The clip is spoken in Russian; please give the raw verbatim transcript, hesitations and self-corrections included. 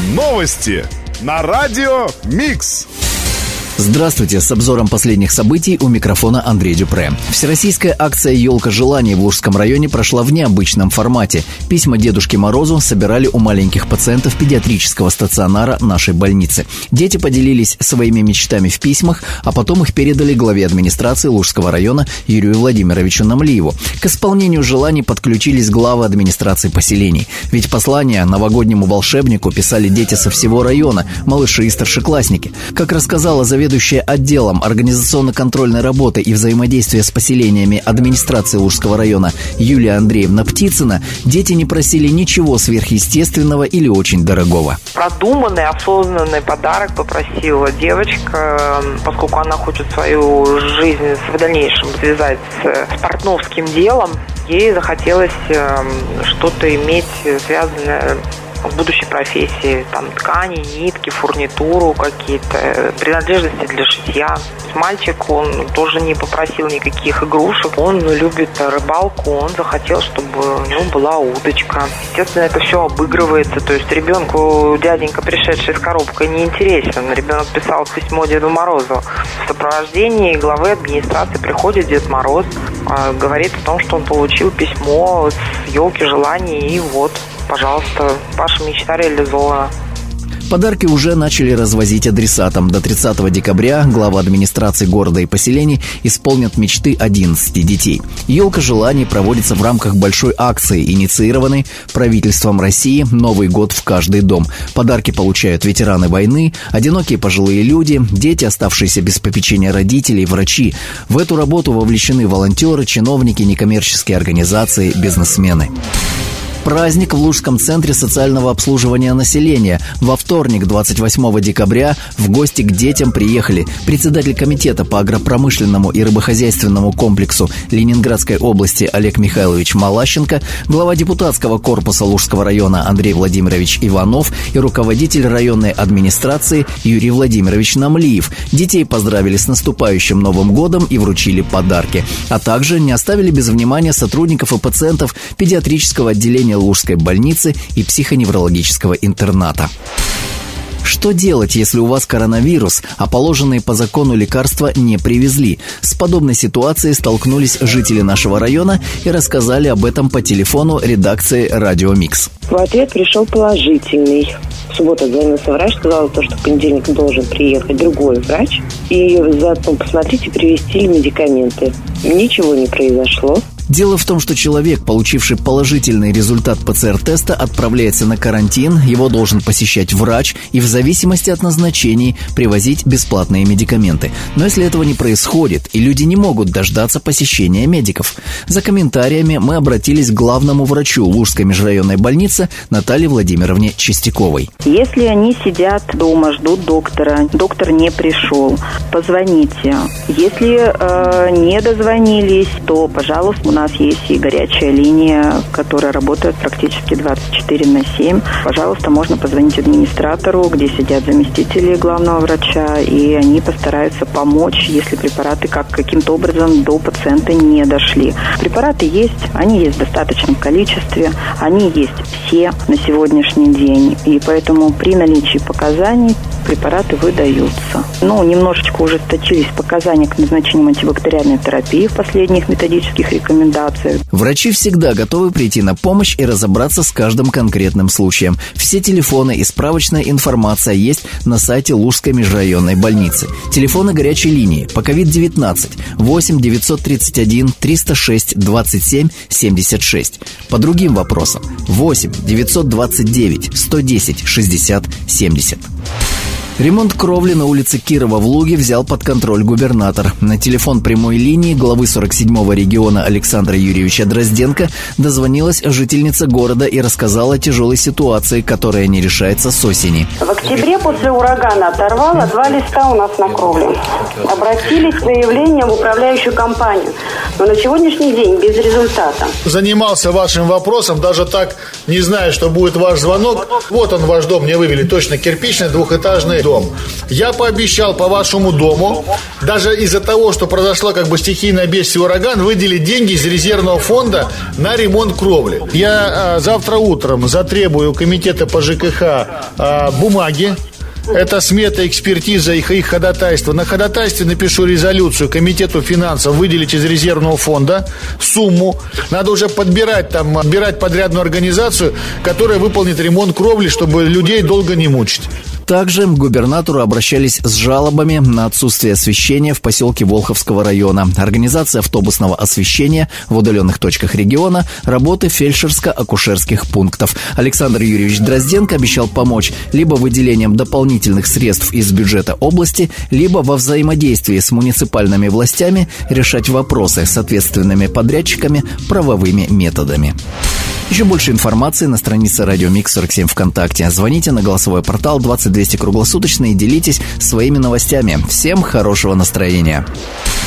Новости на радио Микс. Здравствуйте, с обзором последних событий у микрофона Андрей Дюпре. Всероссийская акция «Елка желаний» в Лужском районе прошла в необычном формате. Письма Дедушке Морозу собирали у маленьких пациентов педиатрического стационара нашей больницы. Дети поделились своими мечтами в письмах, а потом их передали главе администрации Лужского района Юрию Владимировичу Намлиеву. К исполнению желаний подключились главы администрации поселений. Ведь послания новогоднему волшебнику писали дети со всего района, малыши и старшеклассники. Как рассказала заведующая Заведующая отделом организационно-контрольной работы и взаимодействия с поселениями администрации Лужского района Юлия Андреевна Птицына, дети не просили ничего сверхъестественного или очень дорогого. Продуманный, осознанный подарок попросила девочка, поскольку она хочет свою жизнь в дальнейшем связать с портновским делом. Ей захотелось что-то иметь связанное в будущей профессии, там ткани, нитки, фурнитуру какие-то, принадлежности для шитья. Мальчик, он тоже не попросил никаких игрушек, он любит рыбалку, он захотел, чтобы у него была удочка. Естественно, это все обыгрывается, то есть ребенку дяденька, пришедший с коробкой, не интересен. Ребенок писал письмо Деду Морозу. В сопровождении главы администрации приходит Дед Мороз, говорит о том, что он получил письмо с елки желаний, и вот, пожалуйста, ваша мечта реализована. Подарки уже начали развозить адресатам. До тридцатого декабря глава администрации города и поселений исполнят мечты одиннадцати детей. «Елка желаний» проводится в рамках большой акции, инициированной правительством России «Новый год в каждый дом». Подарки получают ветераны войны, одинокие пожилые люди, дети, оставшиеся без попечения родителей, врачи. В эту работу вовлечены волонтеры, чиновники, некоммерческие организации, бизнесмены. Праздник в Лужском центре социального обслуживания населения. Во вторник, двадцать восьмого декабря, в гости к детям приехали председатель комитета по агропромышленному и рыбохозяйственному комплексу Ленинградской области Олег Михайлович Малащенко, глава депутатского корпуса Лужского района Андрей Владимирович Иванов и руководитель районной администрации Юрий Владимирович Намлиев. Детей поздравили с наступающим Новым годом и вручили подарки. А также не оставили без внимания сотрудников и пациентов педиатрического отделения Лужской больницы и психоневрологического интерната. Что делать, если у вас коронавирус, а положенные по закону лекарства не привезли? С подобной ситуацией столкнулись жители нашего района и рассказали об этом по телефону редакции «Радио Микс». В ответ пришел положительный. В субботу звонился врач, сказал, что в понедельник должен приехать другой врач и заодно посмотреть и привезти ли медикаменты. Ничего не произошло. Дело в том, что человек, получивший положительный результат ПЦР-теста, отправляется на карантин, его должен посещать врач и в зависимости от назначений привозить бесплатные медикаменты. Но если этого не происходит, и люди не могут дождаться посещения медиков, за комментариями мы обратились к главному врачу Лужской межрайонной больницы Наталье Владимировне Чистяковой. Если они сидят дома, ждут доктора, доктор не пришел, позвоните. Если э, не дозвонились, то, пожалуйста, у нас есть и горячая линия, которая работает практически двадцать четыре на семь. Пожалуйста, можно позвонить администратору, где сидят заместители главного врача, и они постараются помочь, если препараты как, каким-то образом до пациента не дошли. Препараты есть, они есть в достаточном количестве, они есть все на сегодняшний день, и поэтому при наличии показаний препараты выдаются. Ну, немножечко ужесточились показания к назначению антибактериальной терапии в последних методических рекомендациях. Врачи всегда готовы прийти на помощь и разобраться с каждым конкретным случаем. Все телефоны и справочная информация есть на сайте Лужской межрайонной больницы. Телефоны горячей линии по ковид девятнадцать восемь девятьсот тридцать один триста шесть двадцать семь семьдесят шесть. По другим вопросам восемь девятьсот двадцать девять сто десять шестьдесят семьдесят. Ремонт кровли на улице Кирова в Луге взял под контроль губернатор. На телефон прямой линии главы сорок седьмого региона Александра Юрьевича Дрозденко дозвонилась жительница города и рассказала о тяжелой ситуации, которая не решается с осени. В октябре после урагана оторвало два листа у нас на кровле. Обратились с заявлением в управляющую компанию, но на сегодняшний день без результата. Занимался вашим вопросом, даже так не зная, что будет ваш звонок. Вот он, ваш дом, мне вывели точно кирпичный, двухэтажный. дом. Я пообещал по вашему дому, даже из-за того, что произошло как бы стихийное бедствие, ураган, выделить деньги из резервного фонда на ремонт кровли. Я а, завтра утром затребую у комитета по ЖКХ а, бумаги. Это смета, экспертиза, их, их ходатайство. На ходатайстве напишу резолюцию комитету финансов выделить из резервного фонда сумму. Надо уже подбирать там, отбирать подрядную организацию, которая выполнит ремонт кровли, чтобы людей долго не мучить. Также к губернатору обращались с жалобами на отсутствие освещения в поселке Волховского района, организация автобусного освещения в удаленных точках региона, работы фельдшерско-акушерских пунктов. Александр Юрьевич Дрозденко обещал помочь либо выделением дополнительных средств из бюджета области, либо во взаимодействии с муниципальными властями решать вопросы с ответственными подрядчиками правовыми методами. Еще больше информации на странице Радио Микс сорок семь ВКонтакте. Звоните на голосовой портал двадцать двести круглосуточно и делитесь своими новостями. Всем хорошего настроения.